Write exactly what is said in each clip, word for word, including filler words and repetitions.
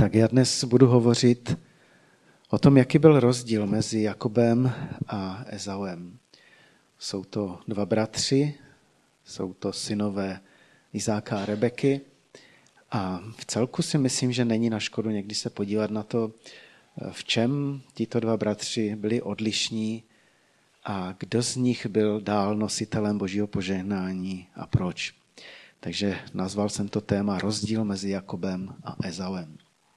Tak já dnes budu hovořit o tom, jaký byl rozdíl mezi Jakobem a Ezauem. Jsou to dva bratři, jsou to synové Izáka a Rebeky a v celku si myslím, že není na škodu někdy se podívat na to, v čem tito dva bratři byli odlišní a kdo z nich byl dál nositelem Božího požehnání a proč. Takže nazval jsem to téma rozdíl mezi Jakobem a Ezauem.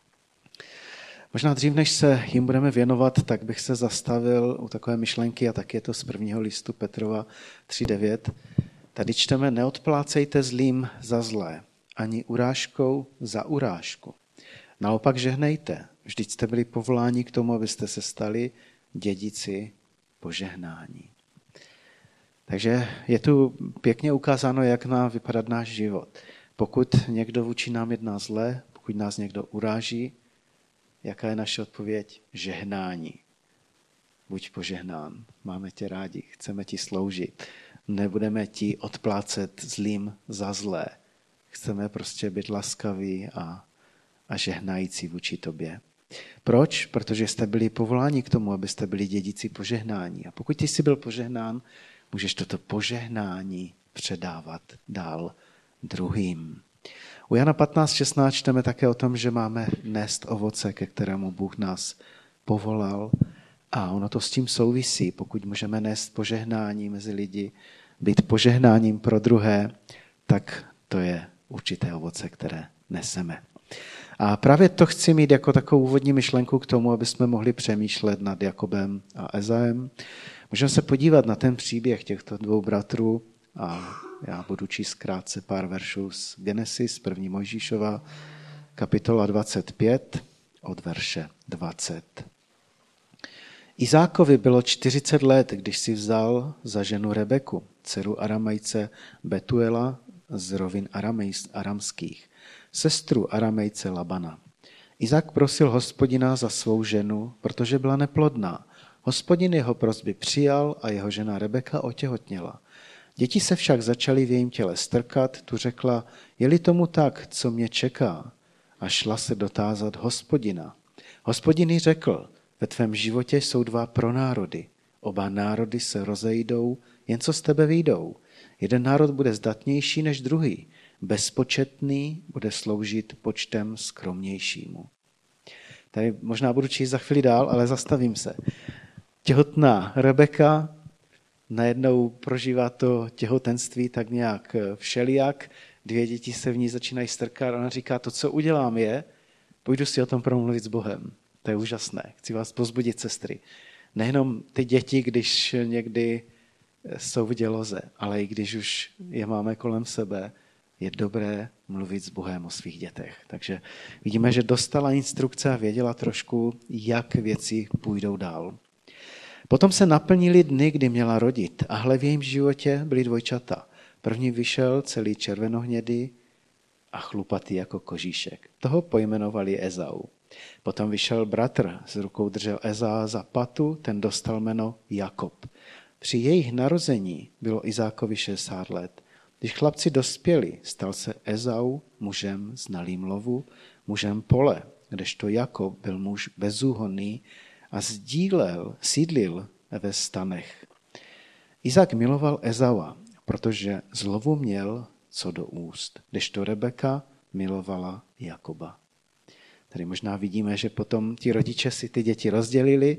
Možná dřív, než se jim budeme věnovat, tak bych se zastavil u takové myšlenky, a tak je to z prvního listu Petrova tři devět. Tady čteme: neodplácejte zlým za zlé, ani urážkou za urážku. Naopak žehnejte, vždyť jste byli povoláni k tomu, abyste se stali dědici požehnání. Takže je tu pěkně ukázáno, jak má vypadat náš život. Pokud někdo vůči nám jedná zle, pokud nás někdo uráží, jaká je naše odpověď? Žehnání. Buď požehnán, máme tě rádi, chceme ti sloužit. Nebudeme ti odplácet zlým za zlé. Chceme prostě být laskaví a, a žehnající vůči tobě. Proč? Protože jste byli povoláni k tomu, abyste byli dědici požehnání. A pokud ty jsi byl požehnán, můžeš toto požehnání předávat dál druhým. U Jana patnáct šestnáct čteme také o tom, že máme nést ovoce, ke kterému Bůh nás povolal. A ono to s tím souvisí. Pokud můžeme nést požehnání mezi lidi, být požehnáním pro druhé, tak to je určité ovoce, které neseme. A právě to chci mít jako takovou úvodní myšlenku k tomu, aby jsme mohli přemýšlet nad Jakobem a Ezauem. Můžeme se podívat na ten příběh těchto dvou bratrů a já budu číst krátce pár veršů z Genesis, první Mojžíšova, kapitola dvacet pět, od verše dvacet. Izákovi bylo čtyřicet let, když si vzal za ženu Rebeku, dceru Aramejce Betuela z rovin aramských, sestru Aramejce Labana. Izák prosil Hospodina za svou ženu, protože byla neplodná. Hospodin jeho prosby přijal a jeho žena Rebeka otěhotněla. Děti se však začaly v jejím těle strkat, tu řekla: je-li tomu tak, co mě čeká? A šla se dotázat Hospodina. Hospodin jí řekl: ve tvém životě jsou dva pronárody. Oba národy se rozejdou, jen co z tebe vyjdou. Jeden národ bude zdatnější než druhý. Bezpočetný bude sloužit počtem skromnějšímu. Tady možná budu číst za chvíli dál, ale zastavím se. Těhotná Rebeka najednou prožívá to těhotenství tak nějak všelijak. Dvě děti se v ní začínají strkat. Ona říká: to, co udělám, je, půjdu si o tom promluvit s Bohem. To je úžasné. Chci vás povzbudit, sestry. Nejenom ty děti, když někdy jsou v děloze, ale i když už je máme kolem sebe, je dobré mluvit s Bohem o svých dětech. Takže vidíme, že dostala instrukce a věděla trošku, jak věci půjdou dál. Potom se naplnily dny, kdy měla rodit, a hle, v jejím životě byly dvojčata. První vyšel celý červenohnědý a chlupatý jako kožíšek. Toho pojmenovali Ezau. Potom vyšel bratr, s rukou držel Ezaa za patu, ten dostal jméno Jakob. Při jejich narození bylo Izákovi šedesát let. Když chlapci dospěli, stal se Ezau mužem znalým lovu, mužem pole, kdežto Jakob byl muž bezúhonný a sdílel, sídlil ve stanech. Izák miloval Ezaua, protože z lovu měl co do úst, kdežto Rebeka milovala Jakoba. Tady možná vidíme, že potom ti rodiče si ty děti rozdělili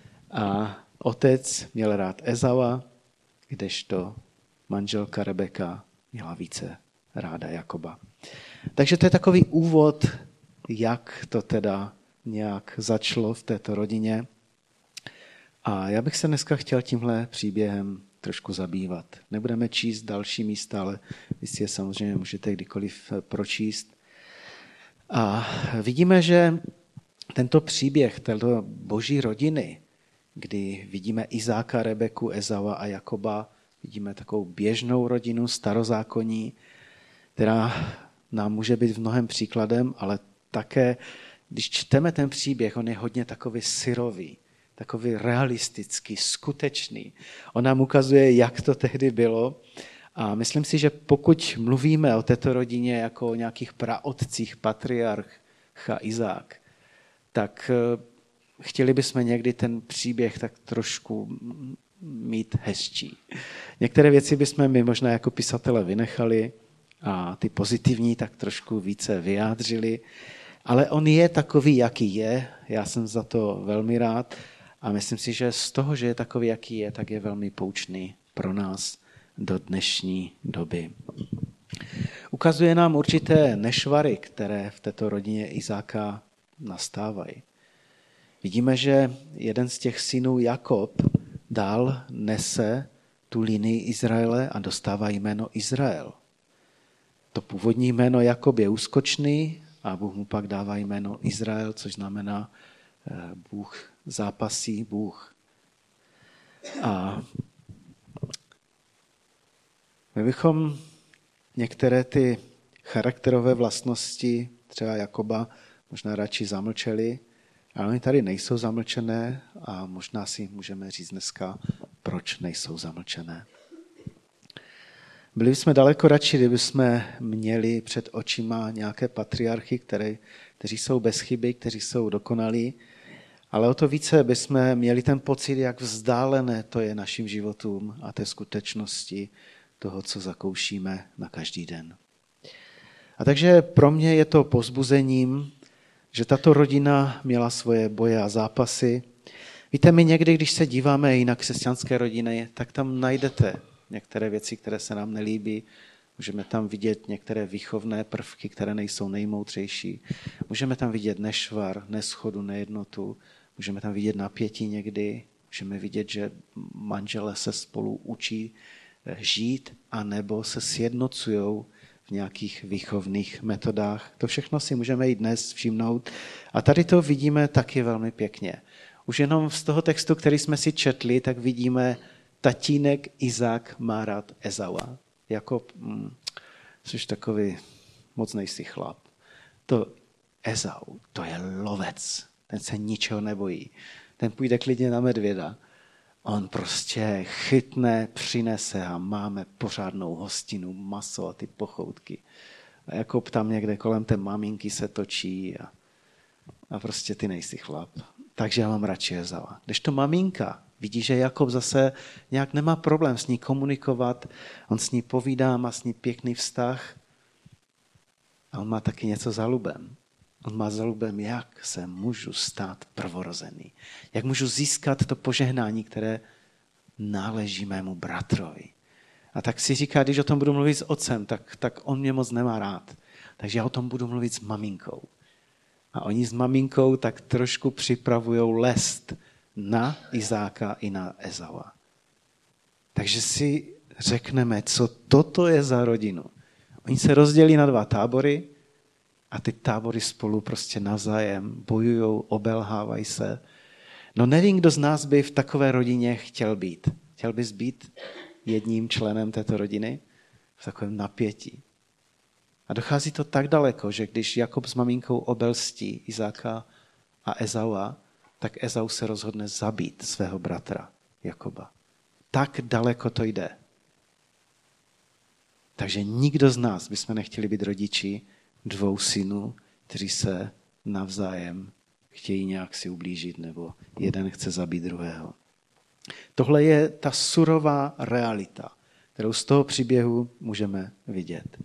a otec měl rád Ezaua, kdežto manželka Rebeka měla více ráda Jakoba. Takže to je takový úvod, jak to teda nějak začalo v této rodině. A já bych se dneska chtěl tímhle příběhem trošku zabývat. Nebudeme číst další místa, ale vy si je samozřejmě můžete kdykoliv pročíst. A vidíme, že tento příběh této boží rodiny, kdy vidíme Izáka, Rebeku, Ezaua a Jakoba, vidíme takovou běžnou rodinu starozákonní, která nám může být v mnohem příkladem, ale také, když čteme ten příběh, on je hodně takový syrový, takový realistický, skutečný. On nám ukazuje, jak to tehdy bylo. A myslím si, že pokud mluvíme o této rodině jako o nějakých praotcích, patriarch, Izák, tak chtěli bychom někdy ten příběh tak trošku mít hezčí. Některé věci bychom my možná jako pisatele vynechali a ty pozitivní tak trošku více vyjádřili, ale on je takový, jaký je. Já jsem za to velmi rád a myslím si, že z toho, že je takový, jaký je, tak je velmi poučný pro nás do dnešní doby. Ukazuje nám určité nešvary, které v této rodině Izáka nastávají. Vidíme, že jeden z těch synů Jakob dál nese tu linii Izraele a dostává jméno Izrael. To původní jméno Jakob je úskočný a Bůh mu pak dává jméno Izrael, což znamená Bůh zápasí, Bůh. A my bychom některé ty charakterové vlastnosti třeba Jakoba možná radši zamlčeli, ale oni tady nejsou zamlčené a možná si můžeme říct dneska, proč nejsou zamlčené. Byli bychom daleko radši, kdyby jsme měli před očima nějaké patriarchy, které, kteří jsou bez chyby, kteří jsou dokonalí, ale o to více bychom měli ten pocit, jak vzdálené to je našim životům a té skutečnosti toho, co zakoušíme na každý den. A takže pro mě je to povzbuzením, že tato rodina měla svoje boje a zápasy. Víte, my někdy, když se díváme i na křesťanské rodiny, tak tam najdete některé věci, které se nám nelíbí. Můžeme tam vidět některé výchovné prvky, které nejsou nejmoudřejší. Můžeme tam vidět nešvar, neschodu, nejednotu. Můžeme tam vidět napětí někdy. Můžeme vidět, že manželé se spolu učí žít anebo se sjednocují v nějakých výchovných metodách. To všechno si můžeme i dnes všimnout. A tady to vidíme taky velmi pěkně. Už jenom z toho textu, který jsme si četli, tak vidíme, tatínek Izák má rád Ezaua. Jakob, hm, jsi takový moc nejsi chlap. To Ezau, to je lovec. Ten se ničeho nebojí. Ten půjde klidně na medvěda. On prostě chytne, přinese a máme pořádnou hostinu, maso a ty pochoutky. A Jakob tam někde kolem té maminky se točí a, a prostě ty nejsi chlap. Takže já mám radši Ezaua. Když to maminka vidí, že Jakob zase nějak nemá problém s ní komunikovat, on s ní povídá, má s ní pěkný vztah a on má taky něco za lubem. On má za lubem, jak se můžu stát prvorozený. Jak můžu získat to požehnání, které náleží mému bratrovi. A tak si říká, když o tom budu mluvit s otcem, tak, tak on mě moc nemá rád. Takže já o tom budu mluvit s maminkou. A oni s maminkou tak trošku připravujou lest na Izáka i na Ezaua. Takže si řekneme, co toto je za rodinu. Oni se rozdělí na dva tábory a ty tábory spolu prostě navzájem bojujou, obelhávají se. No nevím, kdo z nás by v takové rodině chtěl být. Chtěl bys být jedním členem této rodiny v takovém napětí. A dochází to tak daleko, že když Jakob s maminkou obelstí Izáka a Ezaua, tak Ezau se rozhodne zabít svého bratra Jakoba. Tak daleko to jde. Takže nikdo z nás bychom nechtěli být rodiči dvou synů, kteří se navzájem chtějí nějak si ublížit, nebo jeden chce zabít druhého. Tohle je ta surová realita, kterou z toho příběhu můžeme vidět.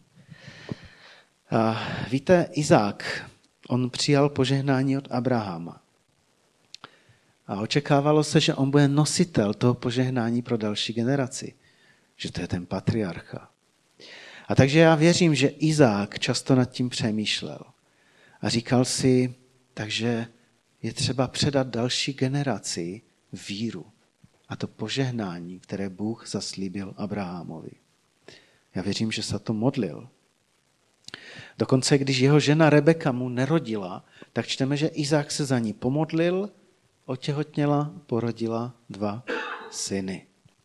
A víte, Izák, on přijal požehnání od Abrahama. A očekávalo se, že on bude nositel toho požehnání pro další generaci. Že to je ten patriarcha. A takže já věřím, že Izák často nad tím přemýšlel. A říkal si, takže je třeba předat další generaci víru. A to požehnání, které Bůh zaslíbil Abrahamovi. Já věřím, že se to modlil. Dokonce, když jeho žena Rebeka mu nerodila, tak čteme, že Izák se za ní pomodlil, otěhotněla, porodila dva syny.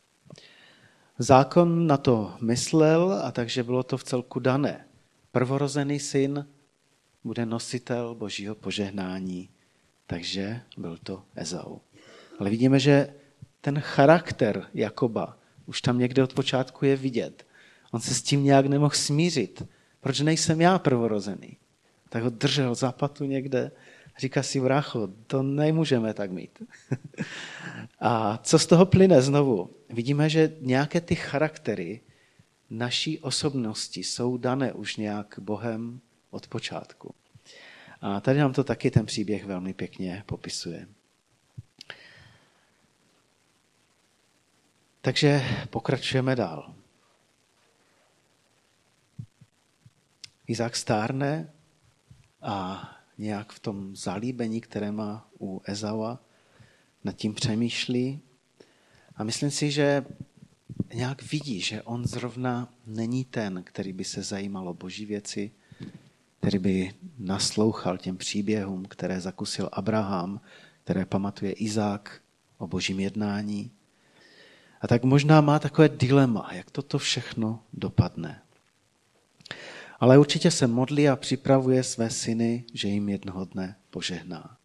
Zákon na to myslel a takže bylo to v celku dané. Prvorozený syn bude nositel Božího požehnání, takže byl to Ezau. Ale vidíme, že ten charakter Jakoba už tam někde od počátku je vidět. On se s tím nějak nemohl smířit. Proč nejsem já prvorozený? tak ho držel za patu někde. Říká si, brácho, to nemůžeme tak mít. A co z toho plyne znovu? Vidíme, že nějaké ty charaktery naší osobnosti jsou dané už nějak Bohem od počátku. A tady nám to taky ten příběh velmi pěkně popisuje. Takže pokračujeme dál. Izák stárne a nějak v tom zalíbení, které má u Ezaua, nad tím přemýšlí. A myslím si, že nějak vidí, že on zrovna není ten, který by se zajímal o boží věci, který by naslouchal těm příběhům, které zakusil Abraham, které pamatuje Izák o božím jednání. A tak možná má takové dilema, jak toto všechno dopadne. Ale určitě se modlí a připravuje své syny, že jim jednoho dne požehná.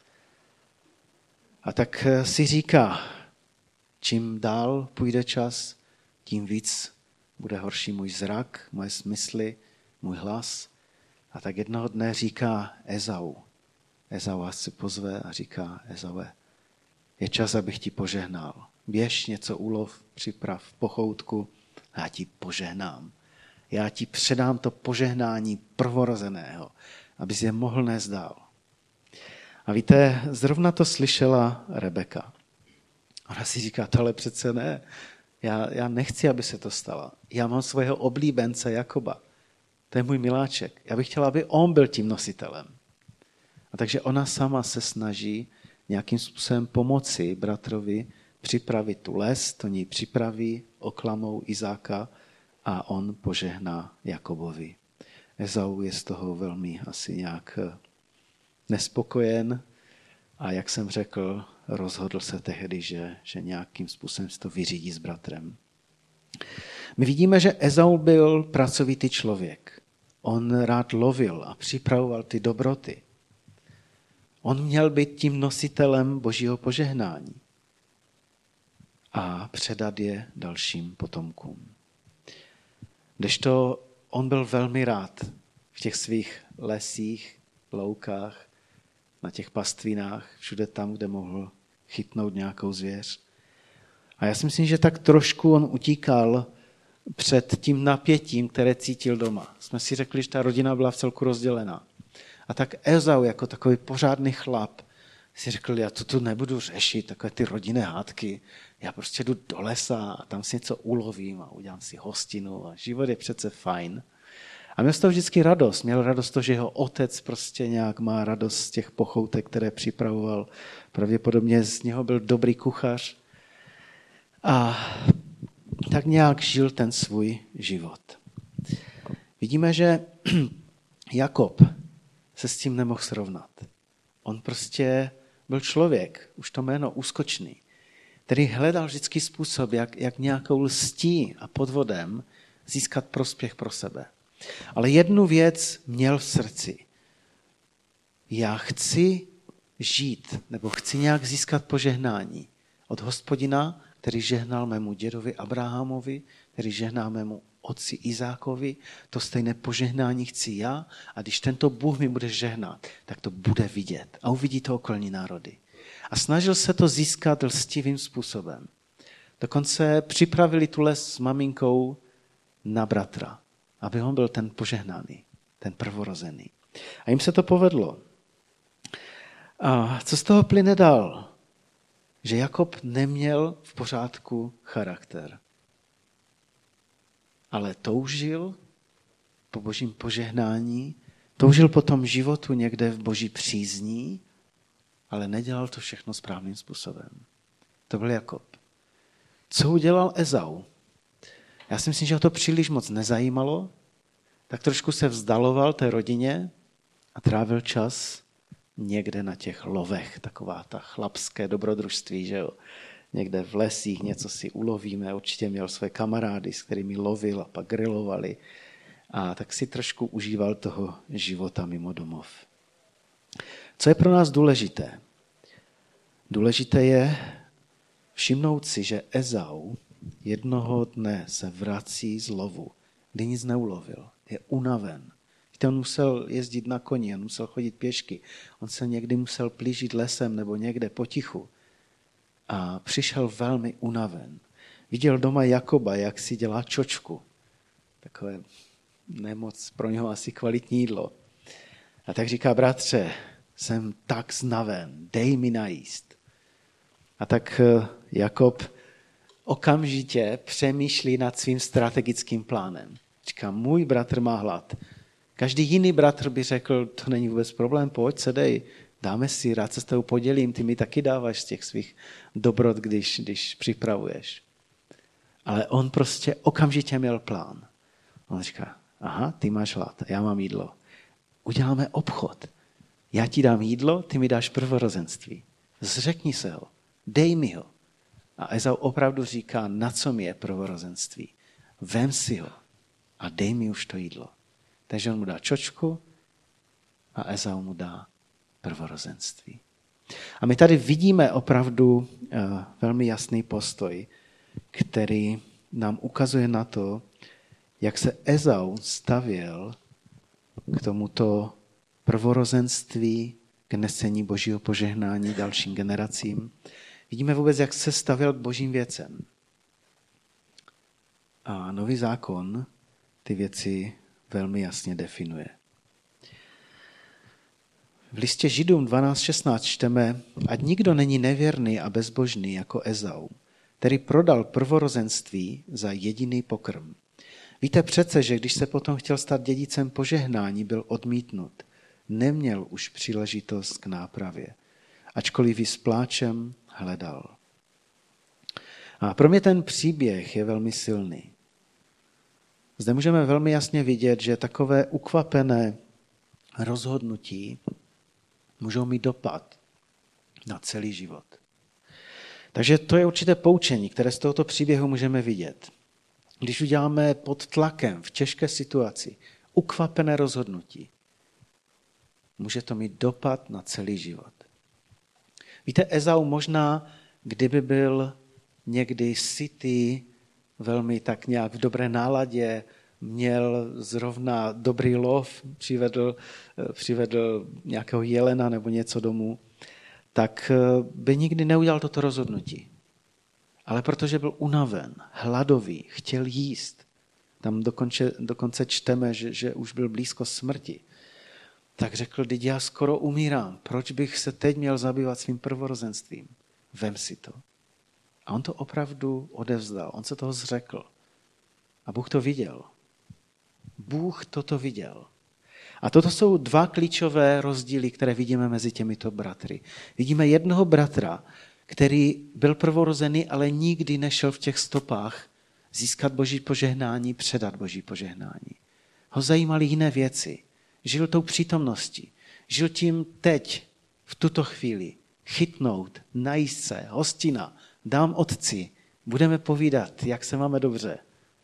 A tak si říká, čím dál půjde čas, tím víc bude horší můj zrak, moje smysly, můj hlas. A tak jednoho dne říká Ezau. Ezau si pozve a říká, Ezaue, je čas, abych ti požehnal. Běž něco ulov, připrav pochoutku a já ti požehnám. Já ti předám to požehnání prvorozeného, abys je mohl nést dál. A víte, zrovna to slyšela Rebeka. Ona si říká, tohle přece ne. Já, já nechci, aby se to stalo. Já mám svého oblíbence Jakoba. To je můj miláček. Já bych chtěla, aby on byl tím nositelem. A takže ona sama se snaží nějakým způsobem pomoci bratrovi připravit tu les, to ní připraví, oklamou Izáka a on požehná Jakobovi. Ezau je z toho velmi asi nějak nespokojen a jak jsem řekl, rozhodl se tehdy, že, že nějakým způsobem si to vyřídí s bratrem. My vidíme, že Ezau byl pracovitý člověk. On rád lovil a připravoval ty dobroty. On měl být tím nositelem božího požehnání a předat je dalším potomkům. Kdežto on byl velmi rád v těch svých lesích, loukách, na těch pastvinách, všude tam, kde mohl chytnout nějakou zvěř. A já si myslím, že tak trošku on utíkal před tím napětím, které cítil doma. Jsme si řekli, že ta rodina byla v celku rozdělená. A tak Ezau jako takový pořádný chlap si řekl, já to tu nebudu řešit, takové ty rodinné hádky. Já prostě jdu do lesa a tam si něco ulovím a udělám si hostinu a život je přece fajn. A měl z toho vždycky radost. Měl radost to, že jeho otec prostě nějak má radost z těch pochoutek, které připravoval. Pravděpodobně z něho byl dobrý kuchař. A tak nějak žil ten svůj život. Vidíme, že Jakob se s tím nemohl srovnat. On prostě byl člověk, už to jméno úskočný, který hledal vždycky způsob, jak, jak nějakou lstí a podvodem získat prospěch pro sebe. Ale jednu věc měl v srdci. Já chci žít, nebo chci nějak získat požehnání od Hospodina, který žehnal mému dědovi Abrahamovi, který žehná mému otci Izákovi, to stejné požehnání chci já a když tento Bůh mi bude žehnat, tak to bude vidět a uvidí to okolní národy. A snažil se to získat lstivým způsobem. Dokonce připravili tu les s maminkou na bratra, aby on byl ten požehnaný, ten prvorozený. A jim se to povedlo. A co z toho plyne dál? Že Jakob neměl v pořádku charakter. Ale toužil po božím požehnání, toužil po tom životu někde v boží přízní, ale nedělal to všechno správným způsobem. To byl Jakob. Co udělal Ezau? Já si myslím, že ho to příliš moc nezajímalo, tak trošku se vzdaloval té rodině a trávil čas někde na těch lovech, taková ta chlapské dobrodružství, že jo. Někde v lesích něco si ulovíme, určitě měl své kamarády, s kterými lovil a pak grilovali. A tak si trošku užíval toho života mimo domov. Co je pro nás důležité? Důležité je všimnout si, že Ezau jednoho dne se vrací z lovu, kdy nic neulovil. Je unaven. on musel jezdit na koni, on musel chodit pěšky, on se někdy musel plížit lesem nebo někde potichu. A přišel velmi unaven. Viděl doma Jakoba, jak si dělá čočku. Takové nemoc pro něho asi kvalitní jídlo. A tak říká, bratře, jsem tak znaven, dej mi najíst. A tak Jakob okamžitě přemýšlí nad svým strategickým plánem. Říká, můj bratr má hlad. Každý jiný bratr by řekl, to není vůbec problém, pojď, sedej, dáme si, rád se s tebou podělím, ty mi taky dáváš z těch svých dobrot, když, když připravuješ. Ale on prostě okamžitě měl plán. On říká, aha, ty máš hlad, já mám jídlo. Uděláme obchod. Já ti dám jídlo, ty mi dáš prvorozenství. Zřekni se ho, dej mi ho. A Ezau opravdu říká, na co mi je prvorozenství. Vem si ho a dej mi už to jídlo. Takže on mu dá čočku a Ezau mu dá prvorozenství. A my tady vidíme opravdu uh, velmi jasný postoj, který nám ukazuje na to, jak se Ezau stavěl k tomuto prvorozenství, k nesení Božího požehnání dalším generacím. Vidíme vůbec, jak se stavěl k božím věcem. A Nový zákon ty věci velmi jasně definuje. V listě Židům dvanáct šestnáct čteme, ať nikdo není nevěrný a bezbožný jako Ezau, který prodal prvorozenství za jediný pokrm. Víte přece, že když se potom chtěl stát dědicem požehnání, byl odmítnut. Neměl už příležitost k nápravě, ačkoliv ji s pláčem hledal. A pro mě ten příběh je velmi silný. Zde můžeme velmi jasně vidět, že takové ukvapené rozhodnutí můžou mít dopad na celý život. Takže to je určité poučení, které z tohoto příběhu můžeme vidět. Když uděláme pod tlakem v těžké situaci ukvapené rozhodnutí, může to mít dopad na celý život. Víte, Ezau možná, kdyby byl někdy sytý, velmi tak nějak v dobré náladě, měl zrovna dobrý lov, přivedl, přivedl nějakého jelena nebo něco domů, tak by nikdy neudělal toto rozhodnutí. Ale protože byl unaven, hladový, chtěl jíst, tam dokonce, dokonce čteme, že, že už byl blízko smrti, tak řekl, teď já skoro umírám, proč bych se teď měl zabývat svým prvorozenstvím? Vem si to. A on to opravdu odevzdal, on se toho zřekl. A Bůh to viděl. Bůh toto viděl. A toto jsou dva klíčové rozdíly, které vidíme mezi těmito bratry. Vidíme jednoho bratra, který byl prvorozený, ale nikdy nešel v těch stopách získat Boží požehnání, předat Boží požehnání. Ho zajímaly jiné věci. Žil tou přítomností. Žil tím teď, v tuto chvíli, chytnout, najíst se, hostina, dám otci, budeme povídat, jak se máme dobře.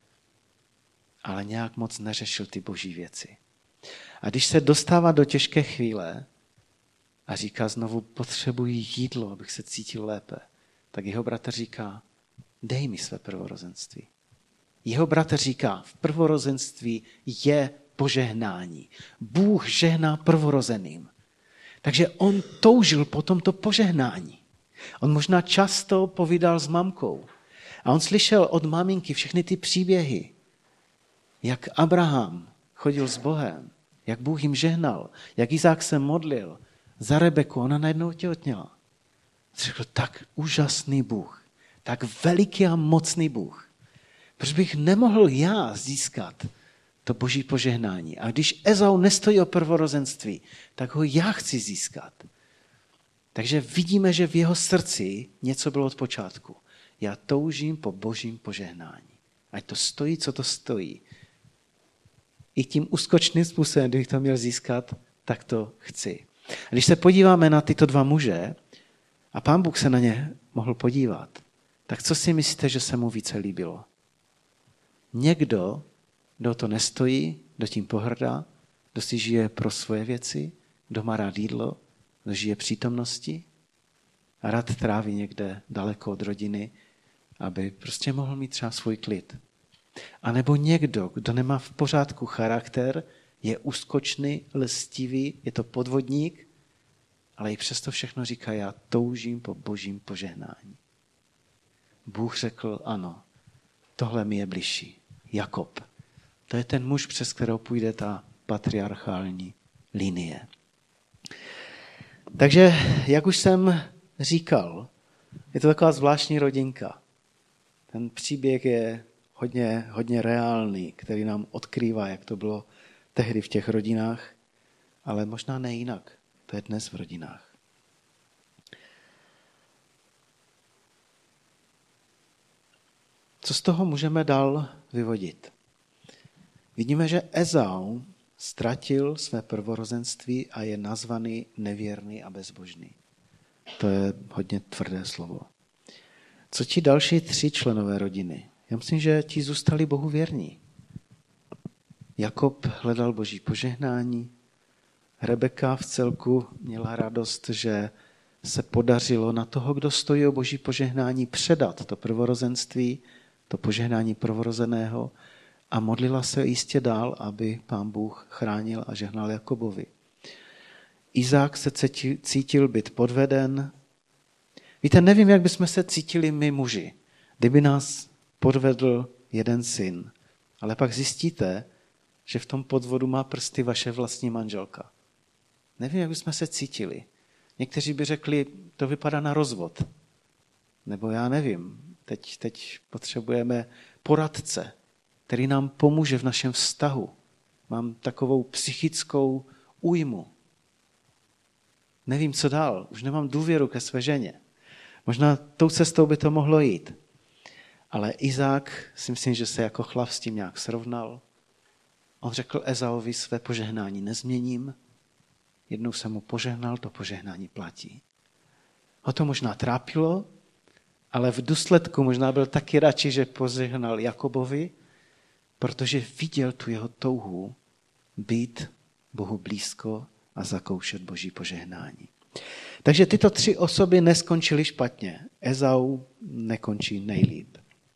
Ale nějak moc neřešil ty boží věci. A když se dostává do těžké chvíle a říká znovu, potřebuji jídlo, abych se cítil lépe, tak jeho bratr říká, dej mi své prvorozenství. Jeho bratr říká, v prvorozenství je požehnání. Bůh žehná prvorozeným. Takže on toužil po tomto požehnání. On možná často povídal s mamkou. A on slyšel od maminky všechny ty příběhy, jak Abraham chodil s Bohem, jak Bůh jim žehnal, jak Izák se modlil za Rebeku, ona najednou těhotněla. Řekl, tak úžasný Bůh, tak veliký a mocný Bůh. Proč bych nemohl já získat to boží požehnání? A když Ezau nestojí o prvorozenství, tak ho já chci získat. Takže vidíme, že v jeho srdci něco bylo od počátku. Já toužím po božím požehnání. Ať to stojí, co to stojí. I tím úskočným způsobem, kdybych to měl získat, tak to chci. A když se podíváme na tyto dva muže, a Pán Bůh se na ně mohl podívat, tak co si myslíte, že se mu více líbilo? Někdo, kdo to nestojí, kdo tím pohrdá, kdo si žije pro svoje věci, kdo má rád jídlo, kdo žije přítomnosti a rád tráví někde daleko od rodiny, aby prostě mohl mít třeba svůj klid. A nebo někdo, kdo nemá v pořádku charakter, Je úskočný, lstivý, je to podvodník, ale i přesto všechno říká, já toužím po božím požehnání. Bůh řekl, ano, tohle mi je bližší. Jakob. To je ten muž, přes kterého půjde ta patriarchální linie. Takže, jak už jsem říkal, je to taková zvláštní rodinka. Ten příběh je hodně, hodně reálný, který nám odkrývá, jak to bylo tehdy v těch rodinách, ale možná ne jinak. To je dnes v rodinách. Co z toho můžeme dál vyvodit? Vidíme, že Ezau ztratil své prvorozenství a je nazvaný nevěrný a bezbožný. To je hodně tvrdé slovo. Co ti další tři členové rodiny? Já myslím, že ti zůstali Bohu věrní. Jakob hledal boží požehnání, Rebeka v celku měla radost, že se podařilo na toho, kdo stojí o boží požehnání, předat to prvorozenství, to požehnání prvorozeného a modlila se jistě dál, aby pán Bůh chránil a žehnal Jakobovi. Izák se cítil být podveden. Víte, nevím, jak bychom se cítili my muži, kdyby nás podvedl jeden syn, ale pak zjistíte, že v tom podvodu má prsty vaše vlastní manželka. Nevím, jak bychom se cítili. Někteří by řekli, to vypadá na rozvod. Nebo já nevím, teď, teď potřebujeme poradce, který nám pomůže v našem vztahu. Mám takovou psychickou újmu. Nevím, co dál. Už nemám důvěru ke své ženě. Možná tou cestou by to mohlo jít. Ale Izák si myslím, že se jako chlap s tím nějak srovnal. On řekl Ezaovi, své požehnání nezměním. Jednou jsem mu požehnal, to požehnání platí. Ho to možná trápilo, ale v důsledku možná byl taky radši, že požehnal Jakobovi, protože viděl tu jeho touhu být Bohu blízko a zakoušet boží požehnání. Takže tyto tři osoby neskončily špatně. Ezau nekončí nejlíp.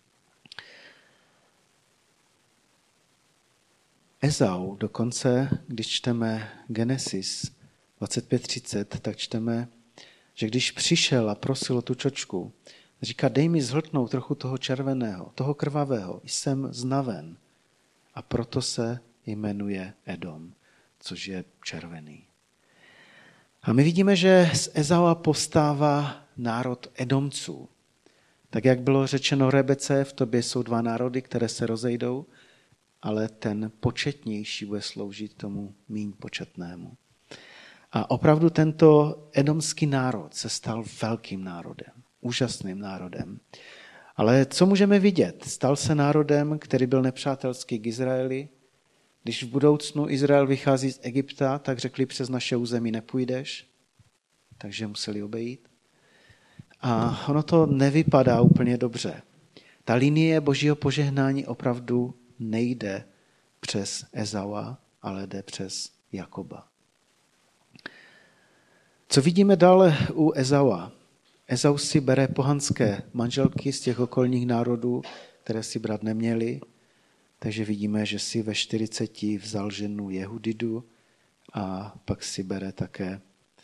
Ezau dokonce, když čteme Genesis dvacet pět třicet, tak čteme, že když přišel a prosil o tu čočku, říká, dej mi zhltnout trochu toho červeného, toho krvavého, jsem znaven. A proto se jmenuje Edom, což je červený. A my vidíme, že z Ezaua povstává národ Edomců. Tak jak bylo řečeno Rebece, v tobě jsou dva národy, které se rozejdou, ale ten početnější bude sloužit tomu míň početnému. A opravdu tento edomský národ se stal velkým národem, úžasným národem. Ale co můžeme vidět? Stal se národem, který byl nepřátelský k Izraeli. Když v budoucnu Izrael vychází z Egypta, tak řekli, přes naše území nepůjdeš, takže museli obejít. A ono to nevypadá úplně dobře. Ta linie božího požehnání opravdu nejde přes Ezaua, ale jde přes Jakoba. Co vidíme dále u Ezaua? Ezau si bere pohanské manželky z těch okolních národů, které si brát neměli, takže vidíme, že si ve čtyřiceti vzal ženu Jehudidu a pak si bere také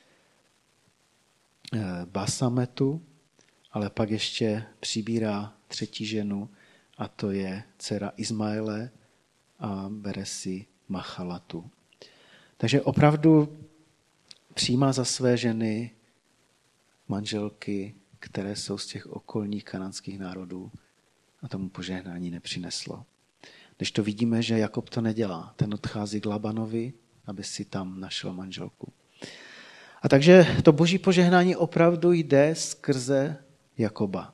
Basametu, ale pak ještě přibírá třetí ženu a to je dcera Izmaele a bere si Machalatu. Takže opravdu přijímá za své ženy manželky, které jsou z těch okolních kanánských národů a tomu požehnání nepřineslo. Když to vidíme, že Jakob to nedělá, ten odchází k Labanovi, aby si tam našel manželku. A takže to boží požehnání opravdu jde skrze Jakoba.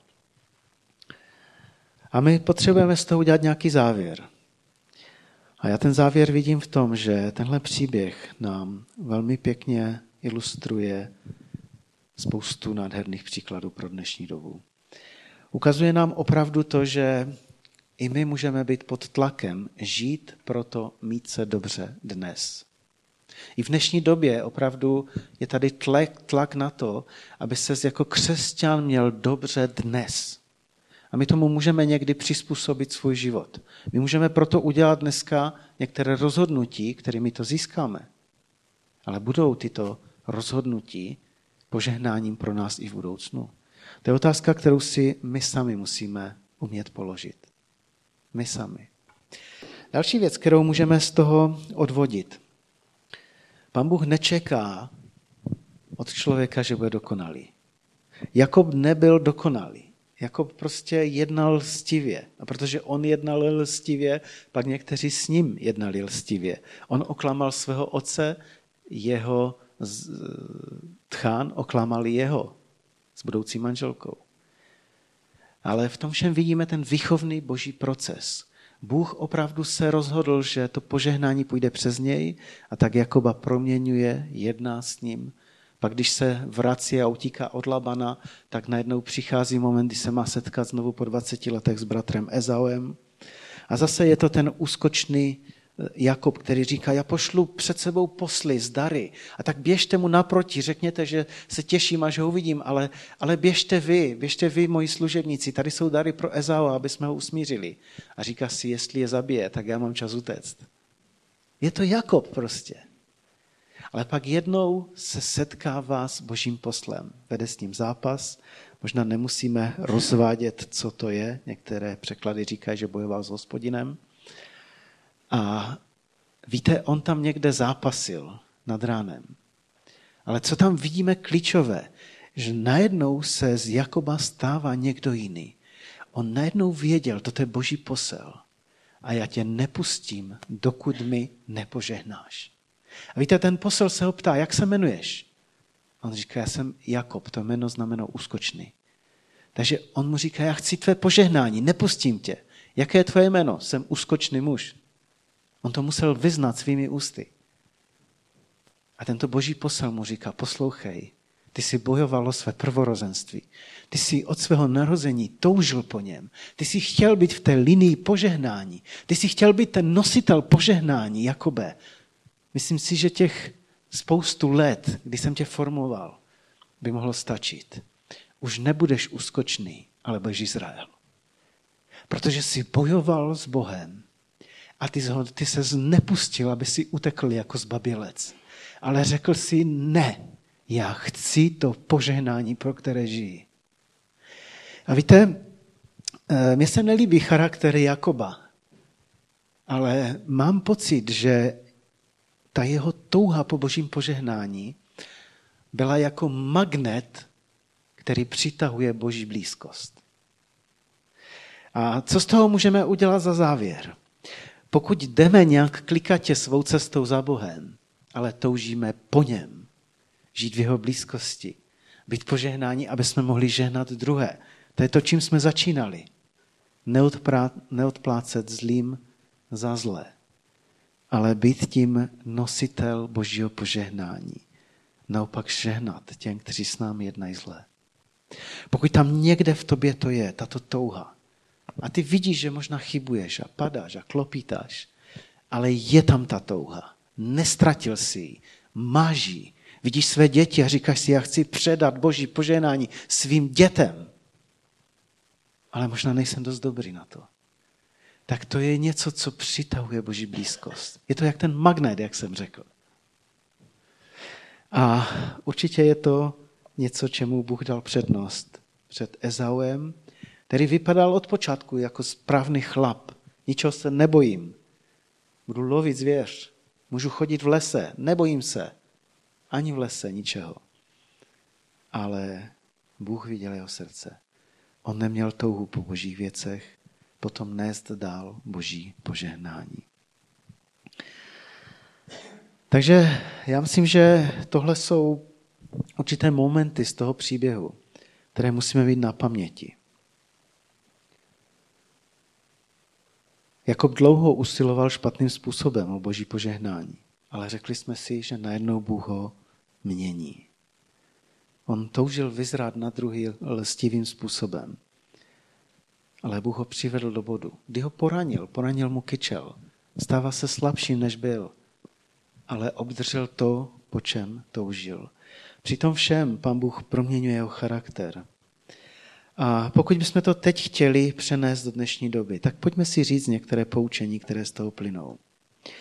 A my potřebujeme z toho udělat nějaký závěr. A já ten závěr vidím v tom, že tenhle příběh nám velmi pěkně ilustruje spoustu nádherných příkladů pro dnešní dobu. Ukazuje nám opravdu to, že i my můžeme být pod tlakem, žít proto mít se dobře dnes. I v dnešní době opravdu je tady tlak, tlak na to, aby ses jako křesťan měl dobře dnes. A my tomu můžeme někdy přizpůsobit svůj život. My můžeme proto udělat dneska některé rozhodnutí, kterými to získáme. Ale budou tyto rozhodnutí požehnáním pro nás i v budoucnu? To je otázka, kterou si my sami musíme umět položit. My sami. Další věc, kterou můžeme z toho odvodit. Pán Bůh nečeká od člověka, že bude dokonalý. Jakob nebyl dokonalý. Jakob prostě jednal lstivě. A protože on jednal lstivě, pak někteří s ním jednali lstivě. On oklamal svého otce, jeho tchán oklamal jeho s budoucí manželkou. Ale v tom všem vidíme ten výchovný boží proces. Bůh opravdu se rozhodl, že to požehnání půjde přes něj a tak Jakoba proměňuje, jedná s ním. Pak když se vrací a utíká od Labana, tak najednou přichází moment, kdy se má setkat znovu po dvaceti letech s bratrem Ezauem. A zase je to ten úskočný Jakob, který říká, já pošlu před sebou posly z dary a tak běžte mu naproti, řekněte, že se těším, až ho uvidím, ale, ale běžte vy, běžte vy, moji služebníci, tady jsou dary pro Ezau, aby jsme ho usmířili. A říká si, jestli je zabije, tak já mám čas utéct. Je to Jakob prostě. Ale pak jednou se setkává s božím poslem, vede s ním zápas, možná nemusíme rozvádět, co to je, některé překlady říkají, že bojoval s Hospodinem. A víte, on tam někde zápasil nad ránem. Ale co tam vidíme klíčové, že najednou se z Jakoba stává někdo jiný. On najednou věděl, toto je boží posel. A já tě nepustím, dokud mi nepožehnáš. A víte, ten posel se ho ptá, jak se jmenuješ? On říká, já jsem Jakob, to jméno znamená úskočný. Takže on mu říká, já chci tvé požehnání, nepustím tě. Jaké je tvoje jméno? Jsem úskočný muž. On to musel vyznat svými ústy. A tento boží posel mu říká, poslouchej, ty jsi bojoval o své prvorozenství. Ty jsi od svého narození toužil po něm. Ty jsi chtěl být v té linii požehnání. Ty jsi chtěl být ten nositel požehnání, Jakobe. Myslím si, že těch spoustu let, kdy jsem tě formoval, by mohlo stačit. Už nebudeš úskočný, ale budeš Izrael. Protože jsi bojoval s Bohem a ty, ty se nepustil, aby si utekl jako zbabělec. Ale řekl si, ne, já chci to požehnání, pro které žiji. A víte, mně se nelíbí charakter Jakoba, ale mám pocit, že ta jeho touha po božím požehnání byla jako magnet, který přitahuje boží blízkost. A co z toho můžeme udělat za závěr? Pokud jdeme nějak klikatě svou cestou za Bohem, ale toužíme po něm, žít v jeho blízkosti, být požehnání, aby jsme mohli žehnat druhé. To je to, čím jsme začínali. Neodprá, neodplácet zlým za zlé, ale být tím nositel božího požehnání. Naopak žehnat těm, kteří s námi jednají zlé. Pokud tam někde v tobě to je, tato touha, a ty vidíš, že možná chybuješ a padáš a klopítáš, ale je tam ta touha. Nestratil jsi ji, máš ji. Vidíš své děti a říkáš si, já chci předat boží požehnání svým dětem. Ale možná nejsem dost dobrý na to. Tak to je něco, co přitahuje boží blízkost. Je to jak ten magnet, jak jsem řekl. A určitě je to něco, čemu Bůh dal přednost před Ezauem, který vypadal od počátku jako správný chlap. Ničeho se nebojím. Budu lovit zvěř. Můžu chodit v lese. Nebojím se. Ani v lese ničeho. Ale Bůh viděl jeho srdce. On neměl touhu po božích věcech, potom nést dál boží požehnání. Takže já myslím, že tohle jsou určité momenty z toho příběhu, které musíme mít na paměti. Jakob dlouho usiloval špatným způsobem o boží požehnání, ale řekli jsme si, že najednou Bůh ho mění. On toužil vyzrát na druhý lstivým způsobem, ale Bůh ho přivedl do bodu. Kdy ho poranil, poranil mu kyčel, stává se slabším, než byl, ale obdržel to, po čem toužil. Při tom všem Pán Bůh proměňuje jeho charakter. A pokud bychom to teď chtěli přenést do dnešní doby, tak pojďme si říct některé poučení, které z toho plynou.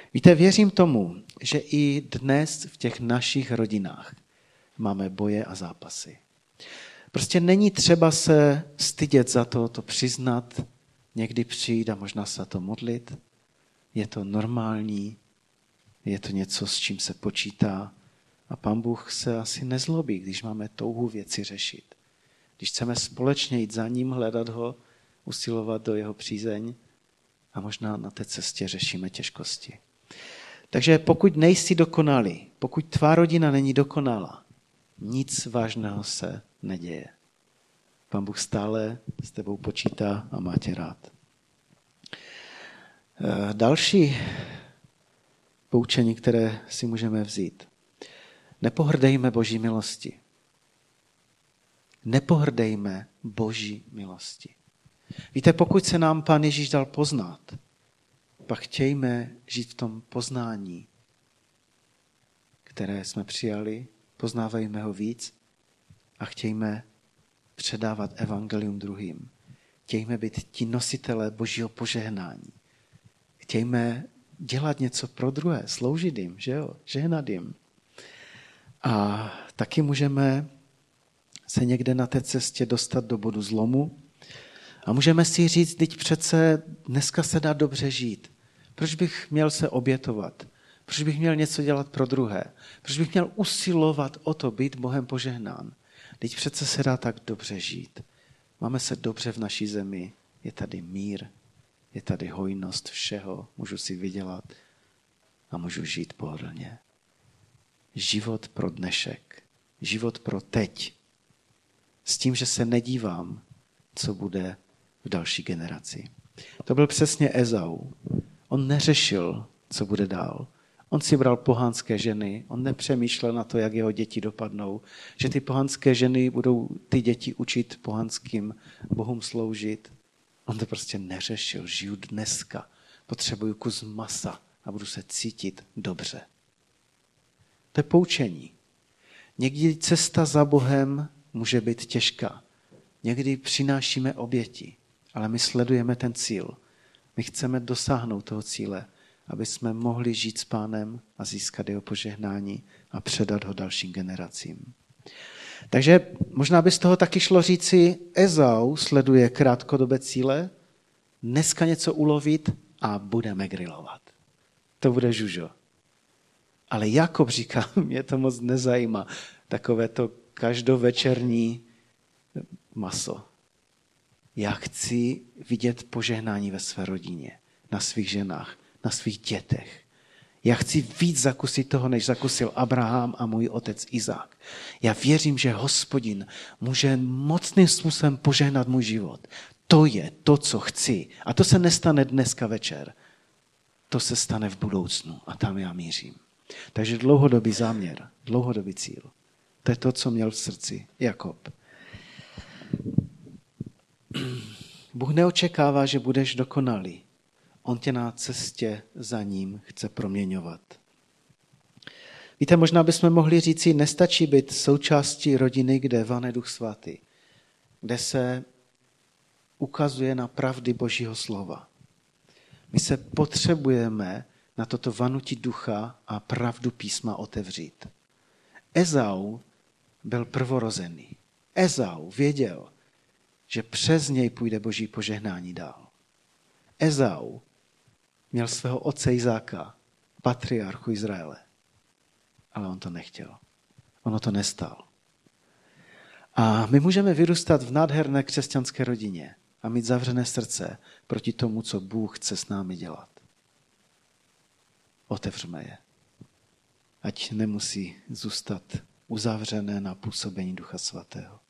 Víte, věřím tomu, že i dnes v těch našich rodinách máme boje a zápasy. Prostě není třeba se stydět za to, to přiznat, někdy přijít a možná se za to modlit. Je to normální, je to něco, s čím se počítá a Pán Bůh se asi nezlobí, když máme touhu věci řešit. Když chceme společně jít za ním, hledat ho, usilovat do jeho přízeň a možná na té cestě řešíme těžkosti. Takže pokud nejsi dokonalý, pokud tvá rodina není dokonalá, nic vážného se neděje. Pán Bůh stále s tebou počítá a má tě rád. Další poučení, které si můžeme vzít. Nepohrdejme Boží milosti. Nepohrdejme Boží milosti. Víte, pokud se nám Pán Ježíš dal poznat, pak chtějme žít v tom poznání, které jsme přijali, poznávejme ho víc a chtějme předávat evangelium druhým. Chtějme být ti nositelé Božího požehnání. Chtějme dělat něco pro druhé, sloužit jim, že jo, žehnat jim. A taky můžeme se někde na té cestě dostat do bodu zlomu a můžeme si říct, teď přece dneska se dá dobře žít. Proč bych měl se obětovat? Proč bych měl něco dělat pro druhé? Proč bych měl usilovat o to být Bohem požehnán? Teď přece se dá tak dobře žít. Máme se dobře v naší zemi, je tady mír, je tady hojnost všeho, můžu si vydělat a můžu žít pohodlně. Život pro dnešek, život pro teď. S tím, že se nedívám, co bude v další generaci. To byl přesně Ezau. On neřešil, co bude dál. On si bral pohanské ženy, on nepřemýšlel na to, jak jeho děti dopadnou, že ty pohanské ženy budou ty děti učit pohanským bohům sloužit. On to prostě neřešil. Žiju dneska, potřebuju kus masa a budu se cítit dobře. To je poučení. Někdy cesta za Bohem může být těžká. Někdy přinášíme oběti, ale my sledujeme ten cíl. My chceme dosáhnout toho cíle, aby jsme mohli žít s Pánem a získat jeho požehnání a předat ho dalším generacím. Takže možná by z toho taky šlo říci, Ezau sleduje krátkodobé cíle, dneska něco ulovit a budeme grilovat. To bude žužo. Ale Jakob říká, mě to moc nezajímá, takové to každovečerní maso. Já chci vidět požehnání ve své rodině, na svých ženách, na svých dětech. Já chci víc zakusit toho, než zakusil Abraham a můj otec Izák. Já věřím, že Hospodin může mocným způsobem požehnat můj život. To je to, co chci. A to se nestane dneska večer. To se stane v budoucnu a tam já mířím. Takže dlouhodobý záměr, dlouhodobý cíl. To je to, co měl v srdci Jakob. Bůh neočekává, že budeš dokonalý. On tě na cestě za ním chce proměňovat. Víte, možná bychom mohli říci, nestačí být součástí rodiny, kde vane Duch Svatý, kde se ukazuje na pravdy Božího slova. My se potřebujeme na toto vanutí ducha a pravdu písma otevřít. Ezau byl prvorozený. Ezau věděl, že přes něj půjde Boží požehnání dál. Ezau měl svého otce Izáka, patriarchu Izraele. Ale on to nechtěl. Ono to nestal. A my můžeme vyrůstat v nádherné křesťanské rodině a mít zavřené srdce proti tomu, co Bůh chce s námi dělat. Otevřme je. Ať nemusí zůstat uzavřené na působení Ducha Svatého.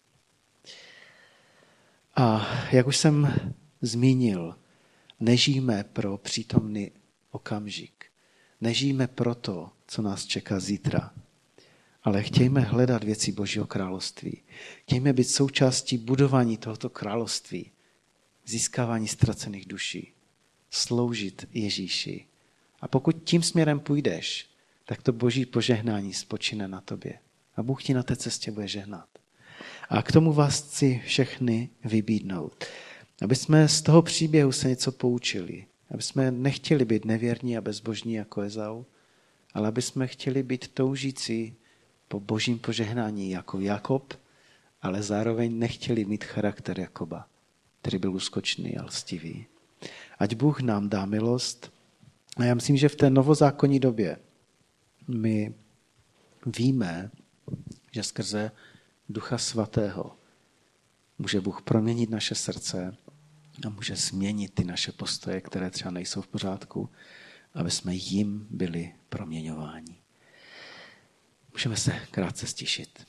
A jak už jsem zmínil, nežijeme pro přítomný okamžik. Nežijeme pro to, co nás čeká zítra. Ale chtějme hledat věci Božího království. Chtějme být součástí budování tohoto království. Získávání ztracených duší. Sloužit Ježíši. A pokud tím směrem půjdeš, tak to Boží požehnání spočine na tobě. A Bůh ti na té cestě bude žehnat. A k tomu vás chci všechny vybídnout. Aby jsme z toho příběhu se něco poučili. Aby jsme nechtěli být nevěrní a bezbožní jako Ezau, ale aby jsme chtěli být toužící po božím požehnání jako Jakob, ale zároveň nechtěli mít charakter Jakoba, který byl úskočný a lstivý. Ať Bůh nám dá milost. A já myslím, že v té novozákonní době my víme, že skrze Ducha Svatého může Bůh proměnit naše srdce a může změnit ty naše postoje, které třeba nejsou v pořádku, aby jsme jim byli proměňováni. Můžeme se krátce stišit.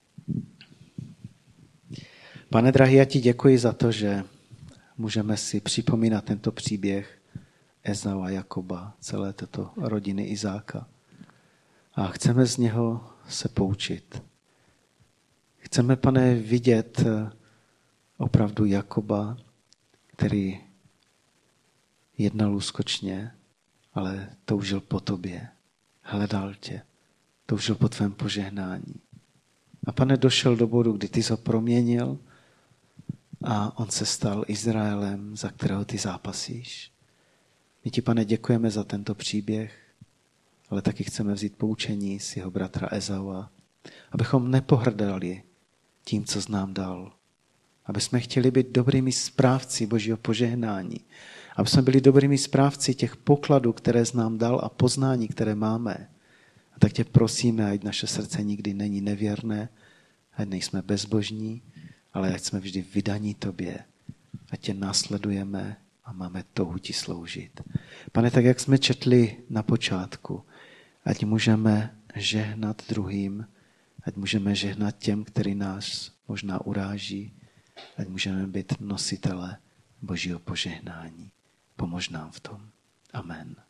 Pane drahý, já ti děkuji za to, že můžeme si připomínat tento příběh Ezau a Jakoba, celé této rodiny Izáka. A chceme z něho se poučit. Chceme, Pane, vidět opravdu Jakoba, který jednal úskočně, ale toužil po tobě, hledal tě, toužil po tvém požehnání. A Pane, došel do bodu, kdy ty jsi ho proměnil a on se stal Izraelem, za kterého ty zápasíš. My ti, Pane, děkujeme za tento příběh, ale taky chceme vzít poučení z jeho bratra Ezaua, abychom nepohrdali tím, co jsi nám dal. Aby jsme chtěli být dobrými správci božího požehnání. Aby jsme byli dobrými správci těch pokladů, které jsi nám dal a poznání, které máme. A tak tě prosíme, ať naše srdce nikdy není nevěrné, ať nejsme bezbožní, ale ať jsme vždy vydaní tobě. Ať tě následujeme a máme touhu ti sloužit. Pane, tak jak jsme četli na počátku, ať můžeme žehnat druhým, ať můžeme žehnat těm, který nás možná uráží, ať můžeme být nositele božího požehnání. Pomož nám v tom. Amen.